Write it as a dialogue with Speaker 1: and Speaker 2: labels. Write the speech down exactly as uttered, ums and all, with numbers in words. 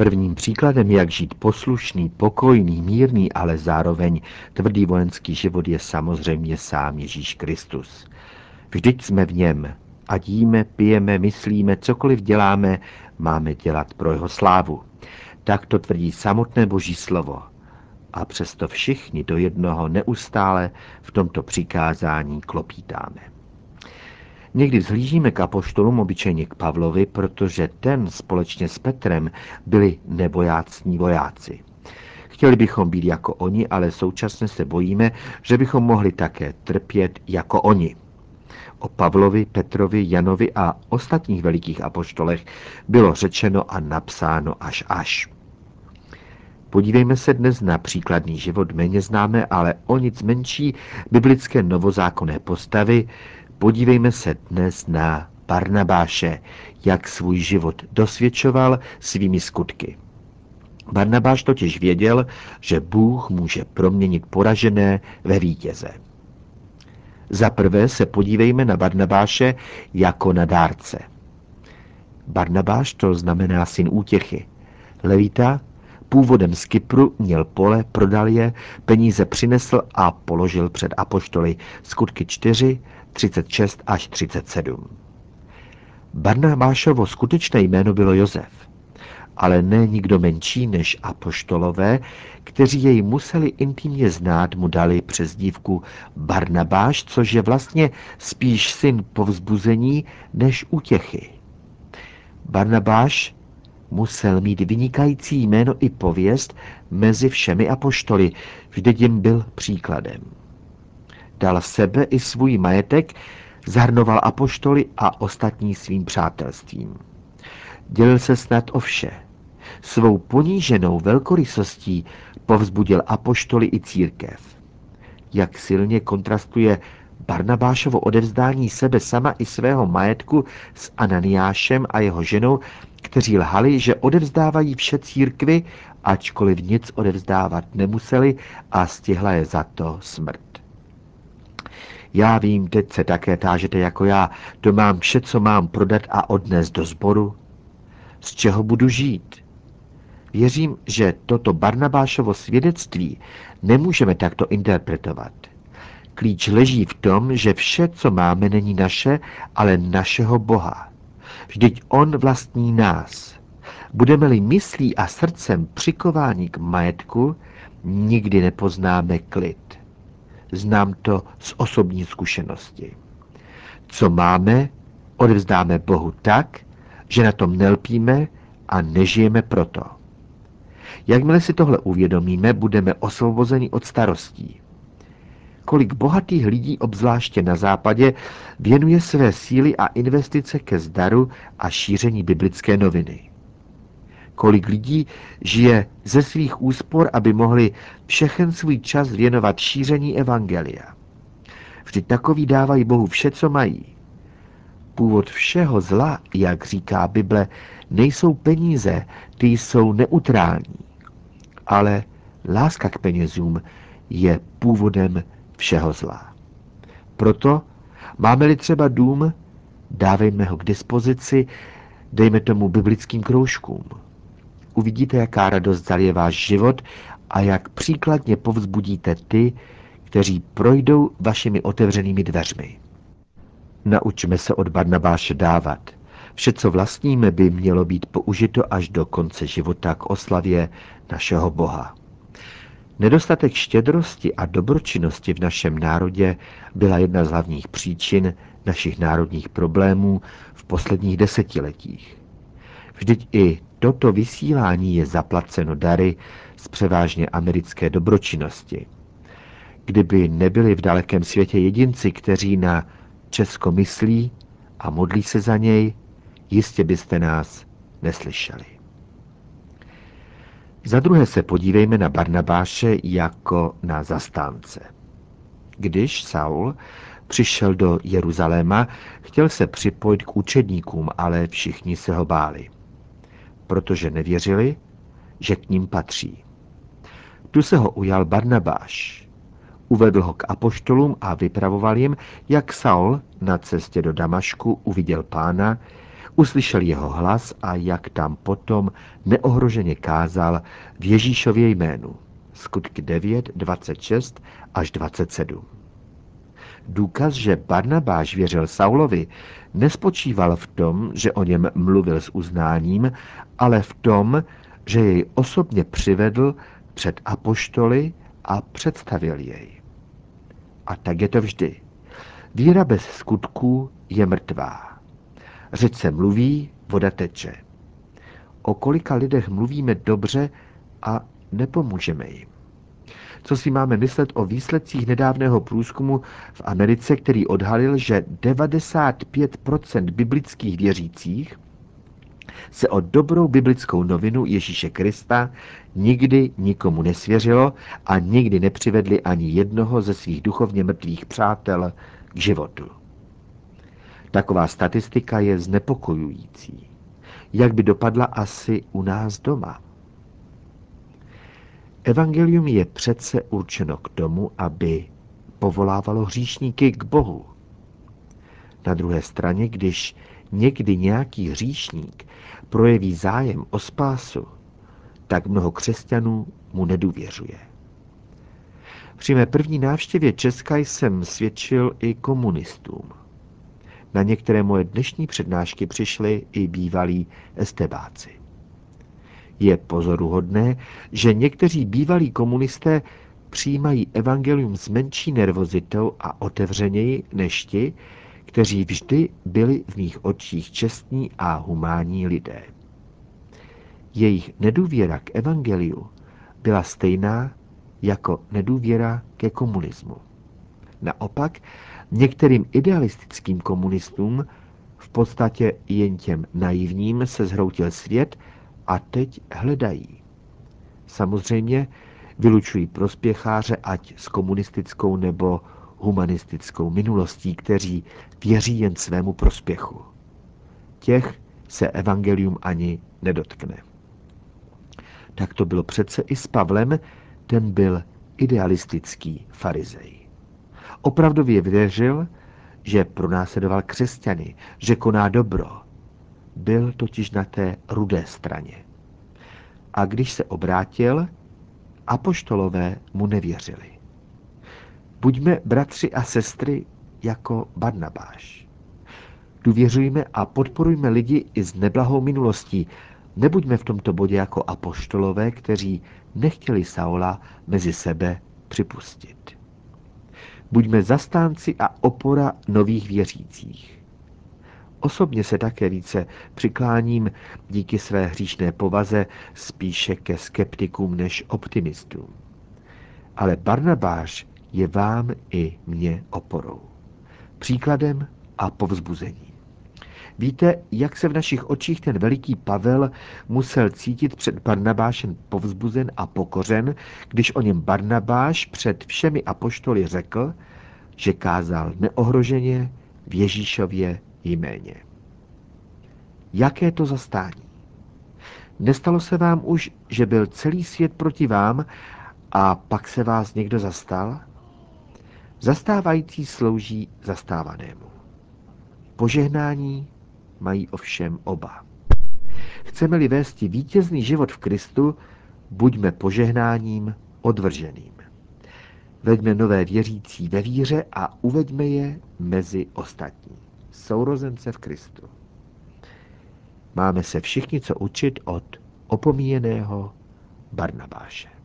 Speaker 1: Prvním příkladem, jak žít poslušný, pokojný, mírný, ale zároveň tvrdý vojenský život, je samozřejmě sám Ježíš Kristus. Vždyť jsme v něm. Ať jíme, pijeme, myslíme, cokoliv děláme, máme dělat pro jeho slávu. Tak to tvrdí samotné Boží slovo. A přesto všichni do jednoho neustále v tomto přikázání klopítáme. Někdy vzhlížíme k apoštolům, obyčejně k Pavlovi, protože ten společně s Petrem byli nebojácní vojáci. Chtěli bychom být jako oni, ale současně se bojíme, že bychom mohli také trpět jako oni. O Pavlovi, Petrovi, Janovi a ostatních velikých apoštolech bylo řečeno a napsáno až až. Podívejme se dnes na příkladný život méně známé, ale o nic menší biblické novozákonné postavy. Podívejme se dnes na Barnabáše, jak svůj život dosvědčoval svými skutky. Barnabáš totiž věděl, že Bůh může proměnit poražené ve vítěze. Za prvé se podívejme na Barnabáše jako na dárce. Barnabáš, to znamená syn útěchy. Levita, původem z Kypru, měl pole, prodal je, peníze přinesl a položil před apoštoly. Skutky čtyři, třicet šest až třicet sedm. Barnabášovo skutečné jméno bylo Josef, ale ne nikdo menší než apoštolové, kteří jej museli intimně znát, mu dali přezdívku Barnabáš, což je vlastně spíš syn povzbuzení než útěchy. Barnabáš musel mít vynikající jméno i pověst mezi všemi apoštoly, vždyť jim byl příkladem. Dal sebe i svůj majetek, zahrnoval apoštoly a ostatní svým přátelstvím. Dělil se snad o vše. Svou poníženou velkorysostí povzbudil apoštoly i církev. Jak silně kontrastuje Barnabášovo odevzdání sebe sama i svého majetku s Ananiášem a jeho ženou, kteří lhali, že odevzdávají vše církvi, ačkoliv nic odevzdávat nemuseli, a stihla je za to smrt. Já vím, teď se také tážete jako já, to mám vše, co mám prodat a odnést do sboru. Z čeho budu žít? Věřím, že toto Barnabášovo svědectví nemůžeme takto interpretovat. Klíč leží v tom, že vše, co máme, není naše, ale našeho Boha. Vždyť on vlastní nás. Budeme-li myslí a srdcem přikováni k majetku, nikdy nepoznáme klid. Znám to z osobní zkušenosti. Co máme, odevzdáme Bohu tak, že na tom nelpíme a nežijeme proto. Jakmile si tohle uvědomíme, budeme osvobozeni od starostí. Kolik bohatých lidí, obzvláště na západě, věnuje své síly a investice ke zdaru a šíření biblické noviny. Kolik lidí žije ze svých úspor, aby mohli všechen svůj čas věnovat šíření evangelia. Vždyť takoví dávají Bohu vše, co mají. Původ všeho zla, jak říká Bible, nejsou peníze, ty jsou neutrální. Ale láska k penězům je původem všeho zla. Proto máme-li třeba dům, dávejme ho k dispozici, dejme tomu biblickým kroužkům. Uvidíte, jaká radost zalije váš život a jak příkladně povzbudíte ty, kteří projdou vašimi otevřenými dveřmi. Naučme se od Barnabáše dávat. Vše, co vlastníme, by mělo být použito až do konce života k oslavě našeho Boha. Nedostatek štědrosti a dobročinnosti v našem národě byla jedna z hlavních příčin našich národních problémů v posledních desetiletích. Vždyť i toto vysílání je zaplaceno dary z převážně americké dobročinnosti. Kdyby nebyli v dalekém světě jedinci, kteří na Česko myslí a modlí se za něj, jistě byste nás neslyšeli. Za druhé se podívejme na Barnabáše jako na zastánce. Když Saul přišel do Jeruzaléma, chtěl se připojit k učedníkům, ale všichni se ho báli, protože nevěřili, že k ním patří. Tu se ho ujal Barnabáš. Uvedl ho k apoštolům a vypravoval jim, jak Saul na cestě do Damašku uviděl Pána, Uslyšel jeho hlas a jak tam potom neohroženě kázal v Ježíšově jménu. Skutky devět, dvacet šest až dvacet sedm. Důkaz, že Barnabáš věřil Saulovi, nespočíval v tom, že o něm mluvil s uznáním, ale v tom, že jej osobně přivedl před apoštoly a představil jej. A tak je to vždy. Víra bez skutků je mrtvá. Řeč se mluví, voda teče. O kolika lidech mluvíme dobře a nepomůžeme jim. Co si máme myslet o výsledcích nedávného průzkumu v Americe, který odhalil, že devadesát pět procent biblických věřících se o dobrou biblickou novinu Ježíše Krista nikdy nikomu nesvěřilo a nikdy nepřivedli ani jednoho ze svých duchovně mrtvých přátel k životu. Taková statistika je znepokojující. Jak by dopadla asi u nás doma? Evangelium je přece určeno k tomu, aby povolávalo hříšníky k Bohu. Na druhé straně, když někdy nějaký hříšník projeví zájem o spásu, tak mnoho křesťanů mu nedůvěřuje. Při mé první návštěvě Česka jsem svědčil i komunistům. Na některé moje dnešní přednášky přišli i bývalí estebáci. Je pozoruhodné, že někteří bývalí komunisté přijímají evangelium s menší nervozitou a otevřeněji než ti, kteří vždy byli v mých očích čestní a humánní lidé. Jejich nedůvěra k evangeliu byla stejná jako nedůvěra ke komunismu. Naopak, některým idealistickým komunistům, v podstatě jen těm naivním, se zhroutil svět a teď hledají. Samozřejmě vylučují prospěcháře ať s komunistickou nebo humanistickou minulostí, kteří věří jen svému prospěchu. Těch se evangelium ani nedotkne. Tak to bylo přece i s Pavlem, ten byl idealistický farizej. Opravdově věřil, že pronásledoval křesťany, že koná dobro. Byl totiž na té rudé straně. A když se obrátil, apoštolové mu nevěřili. Buďme bratři a sestry jako Barnabáš. Důvěřujme a podporujme lidi i s neblahou minulostí. Nebuďme v tomto bodě jako apoštolové, kteří nechtěli Saula mezi sebe připustit. Buďme zastánci a opora nových věřících. Osobně se také více přikláním díky své hříšné povaze spíše ke skeptikům než optimistům. Ale Barnabáš je vám i mně oporou. Příkladem a povzbuzením. Víte, jak se v našich očích ten veliký Pavel musel cítit před Barnabášem povzbuzen a pokořen, když o něm Barnabáš před všemi apoštoly řekl, že kázal neohroženě v Ježíšově jméně. Jaké to zastání? Nestalo se vám už, že byl celý svět proti vám a pak se vás někdo zastal? Zastávající slouží zastávanému. Požehnání mají ovšem oba. Chceme-li vésti vítězný život v Kristu, buďme požehnáním odvrženým. Veďme nové věřící ve víře a uveďme je mezi ostatní. Sourozence v Kristu. Máme se všichni co učit od opomíjeného Barnabáše.